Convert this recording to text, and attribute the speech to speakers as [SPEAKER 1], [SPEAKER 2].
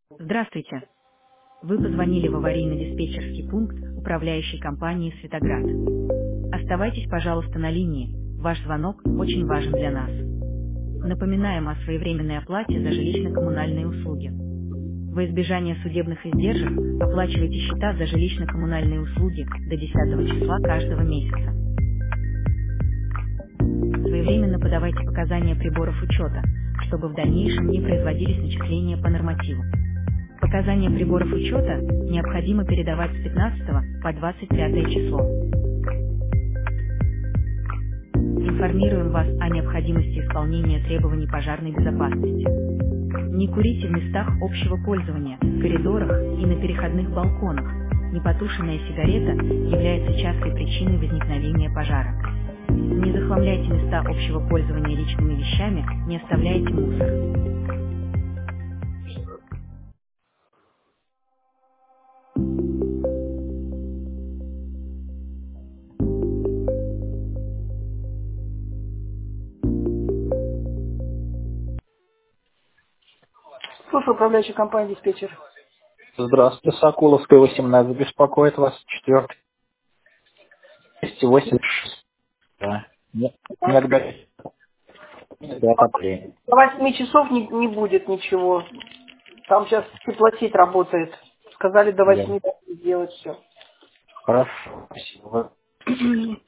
[SPEAKER 1] Здравствуйте. Вы позвонили в аварийно-диспетчерский пункт управляющей компании «Светоград». Оставайтесь, пожалуйста, на линии. Ваш звонок очень важен для нас. Напоминаем о своевременной оплате за жилищно-коммунальные услуги. Во избежание судебных издержек оплачивайте счета за жилищно-коммунальные услуги до 10 числа каждого месяца. Своевременно подавайте показания приборов учета, чтобы в дальнейшем не производились начисления по нормативу. Показания приборов учета необходимо передавать с 15 по 25 число. Информируем вас о необходимости исполнения требований пожарной безопасности. Не курите в местах общего пользования, в коридорах и на переходных балконах. Непотушенная сигарета является частой причиной возникновения пожара. Не захламляйте места общего пользования личными вещами, не оставляйте мусор. Слушай, управляющая компания «Диспетчер».
[SPEAKER 2] Здравствуйте, Соколовская, 18 беспокоит вас, 4, 286. Да. Нет,
[SPEAKER 1] Да.
[SPEAKER 2] нет, нет отопления.
[SPEAKER 1] До 8 часов не будет ничего. Там сейчас теплосеть работает. Сказали до
[SPEAKER 2] Я.
[SPEAKER 1] 8 сделать все.
[SPEAKER 2] Хорошо, спасибо.